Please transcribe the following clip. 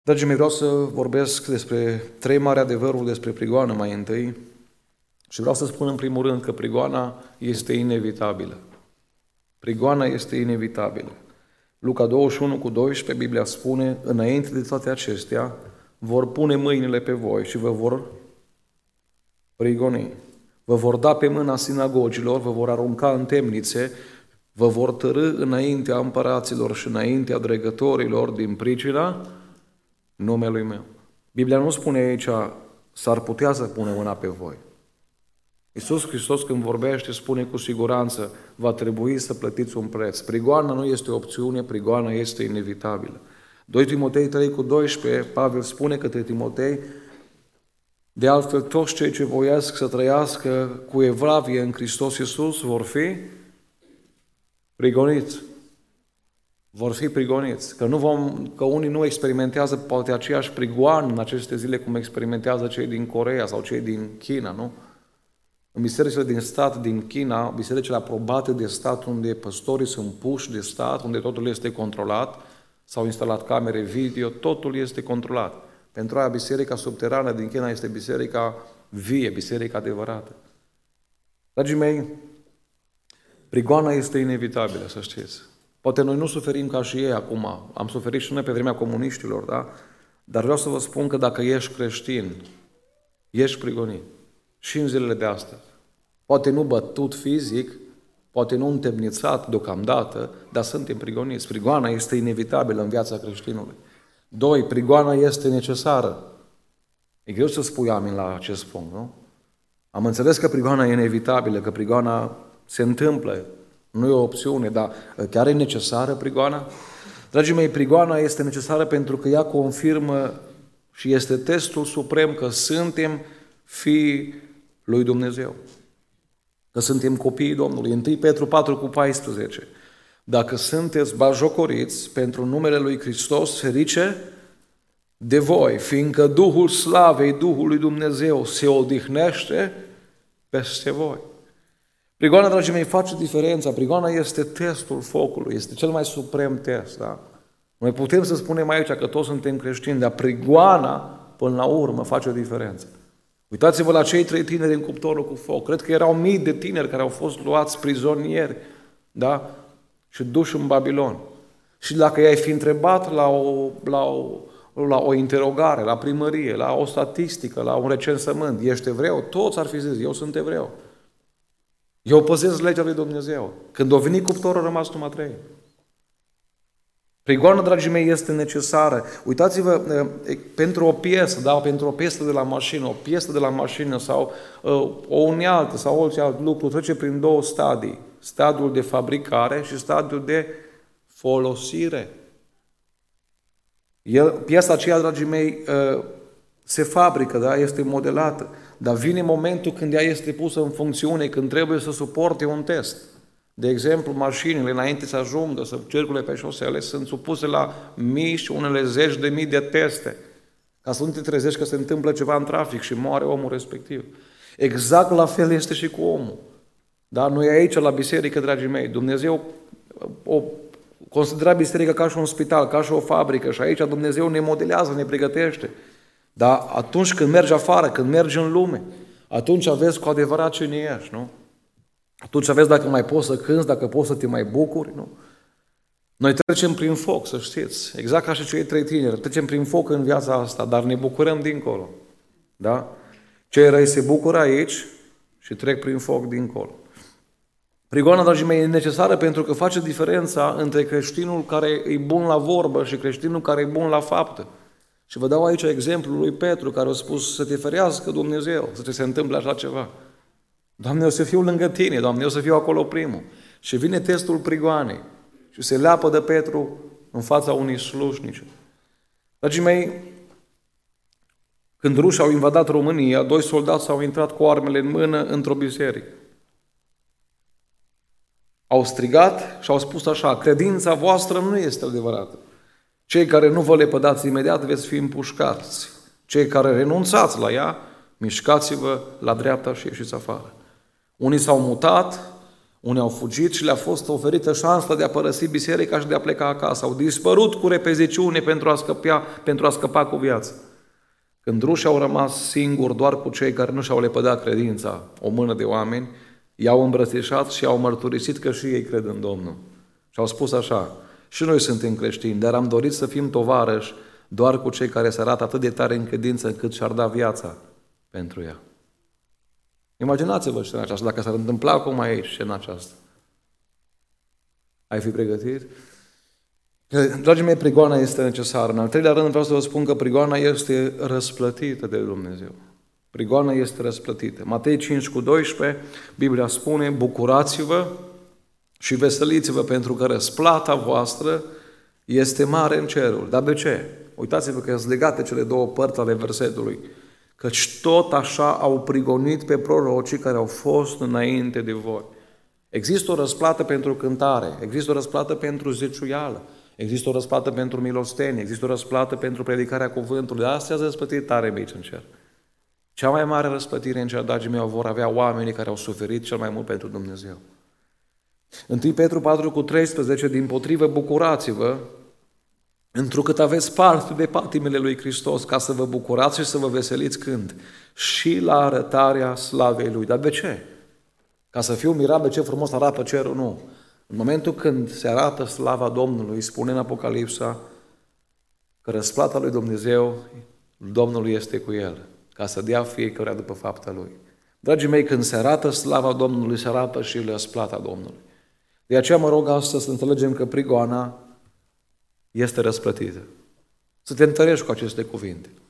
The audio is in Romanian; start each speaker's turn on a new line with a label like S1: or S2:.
S1: Dragii mei, vreau să vorbesc despre 3 mari adevăruri despre prigoană mai întâi și vreau să spun în primul rând că prigoana este inevitabilă. Prigoana este inevitabilă. Luca 21:12, Biblia spune: înainte de toate acestea, vor pune mâinile pe voi și vă vor prigoni. Vă vor da pe mâna sinagogilor, vă vor arunca în temnițe, vă vor tărî înaintea împăraților și înaintea dregătorilor din pricina numelui meu. Biblia nu spune aici, s-ar putea să pune mâna pe voi. Iisus Hristos când vorbește spune cu siguranță, va trebui să plătiți un preț. Prigoana nu este o opțiune, prigoana este inevitabilă. 2 Timotei 3:12, Pavel spune către Timotei: de altfel toți cei ce voiesc să trăiască cu evlavie în Hristos Iisus vor fi prigoniți. Vor fi prigoniți. Că unii nu experimentează poate aceeași prigoană în aceste zile cum experimentează cei din Coreea sau cei din China, nu? În bisericile din stat din China, bisericile aprobate de stat, unde păstorii sunt puși de stat, unde totul este controlat, s-au instalat camere video, totul este controlat. Pentru aia biserica subterană din China este biserica vie, biserica adevărată. Dragii mei, prigoana este inevitabilă, să știți. Poate noi nu suferim ca și ei acum, am suferit și noi pe vremea comuniștilor, da? Dar vreau să vă spun că dacă ești creștin, ești prigonit. Și în zilele de astăzi. Poate nu bătut fizic, poate nu întemnițat deocamdată, dar suntem prigoniți. Prigoana este inevitabilă în viața creștinului. 2. Prigoana este necesară. E greu să spui amin la acest punct, nu? Am înțeles că prigoana e inevitabilă, că prigoana se întâmplă, nu e o opțiune, dar chiar e necesară prigoana? Dragii mei, prigoana este necesară pentru că ea confirmă și este testul suprem că suntem fiii lui Dumnezeu. Că suntem copiii Domnului. 1 Petru 4:14. Dacă sunteți batjocoriți pentru numele lui Hristos, ferice de voi, fiindcă Duhul Slavei, Duhul lui Dumnezeu se odihnește peste voi. Prigoana, dragii mei, face diferența. Prigoana este testul focului, este cel mai suprem test. Da? Noi putem să spunem aici că toți suntem creștini, dar prigoana, până la urmă, face o diferență. Uitați-vă la cei 3 tineri în cuptorul cu foc. Cred că erau mii de tineri care au fost luați prizonieri, da? Și duși în Babilon. Și dacă i-ai fi întrebat la o interogare, la primărie, la o statistică, la un recensământ, ești evreu? Toți ar fi zis, eu sunt evreu. Eu păzesc legea lui Dumnezeu. Când a venit cuptorul, a rămas numai 3. Prigoana, dragii mei, este necesară. Uitați-vă, pentru o piesă, da, pentru o piesă de la mașină sau o unealtă sau orice alt lucru trece prin 2 stadii. Stadiul de fabricare și stadiul de folosire. Piesa aceea, dragii mei, se fabrică, da, este modelată, dar vine momentul când ea este pusă în funcțiune, când trebuie să suporte un test. De exemplu, mașinile, înainte să ajungă să circule pe șosele, sunt supuse la mii și unele zeci de mii de teste, ca să nu te trezești că se întâmplă ceva în trafic și moare omul respectiv. Exact la fel este și cu omul. Dar noi aici, la biserică, dragii mei, Dumnezeu o considera biserica ca și un spital, ca și o fabrică și aici Dumnezeu ne modelează, ne pregătește. Dar atunci când mergi afară, când mergi în lume, atunci vezi cu adevărat cine ești, nu? Atunci vezi dacă mai poți să cânți, dacă poți să te mai bucuri, nu? Noi trecem prin foc, să știți, exact ca și cei 3 tineri, trecem prin foc în viața asta, dar ne bucurăm dincolo, da? Cei răi se bucură aici și trec prin foc dincolo. Prigoana, dragii mei, e necesară pentru că face diferența între creștinul care e bun la vorbă și creștinul care e bun la faptă. Și vă dau aici exemplul lui Petru, care a spus să te ferească Dumnezeu, să ți se întâmple așa ceva. Doamne, eu să fiu lângă tine, Doamne, eu să fiu acolo primul. Și vine testul prigoanei și se leapă de Petru în fața unui slujnici. Dragii mei, când rușii au invadat România, 2 soldați au intrat cu armele în mână într-o biserică. Au strigat și au spus așa: credința voastră nu este adevărată. Cei care nu vă lepădați imediat veți fi împușcați. Cei care renunțați la ea, mișcați-vă la dreapta și ieșiți afară. Unii s-au mutat, Unii au fugit și le-a fost oferită șansa de a părăsi biserica și de a pleca acasă. Au dispărut cu repeziciune pentru a scăpa cu viață. Când rușii au rămas singuri doar cu cei care nu și-au lepădat credința, o mână de oameni, i-au îmbrățișat și au mărturisit că și ei cred în Domnul. Și au spus așa: și noi suntem creștini, dar am dorit să fim tovarăși doar cu cei care se arată atât de tare în credință încât și-ar da viața pentru ea. Imaginați-vă scena aceasta, dacă s-ar întâmpla acum aici scena aceasta. Ai fi pregătit? Dragii mei, prigoana este necesară. În al treilea rând vreau să vă spun că prigoana este răsplătită de Dumnezeu. Prigoana este răsplătită. Matei 5:12, Biblia spune: bucurați-vă și veseliți-vă pentru că răsplata voastră este mare în cerul. Dar de ce? Uitați-vă că sunt legate cele două părți ale versetului. Căci tot așa au prigonit pe prorocii care au fost înainte de voi. Există o răsplată pentru cântare, există o răsplată pentru zeciuială, există o răsplată pentru milostenie, există o răsplată pentru predicarea cuvântului. Astea sunt răsplătiri tare mici în cer. Cea mai mare răsplătire în cer, dragii mei, o vor avea oamenii care au suferit cel mai mult pentru Dumnezeu. 1 Petru 4:13, dimpotrivă, bucurați-vă, întrucât aveți parte de patimile lui Hristos, ca să vă bucurați și să vă veseliți când? Și la arătarea slavei Lui. Dar de ce? Ca să fiu mirat de ce frumos arată cerul? Nu. În momentul când se arată slava Domnului, spune în Apocalipsa că răsplata lui Dumnezeu, Domnului este cu el, ca să dea fiecare după fapta lui. Dragii mei, când se arată slava Domnului, se arată și răsplata Domnului. De aceea mă rog astăzi să înțelegem că prigoana este răsplătită. Să te întărești cu aceste cuvinte.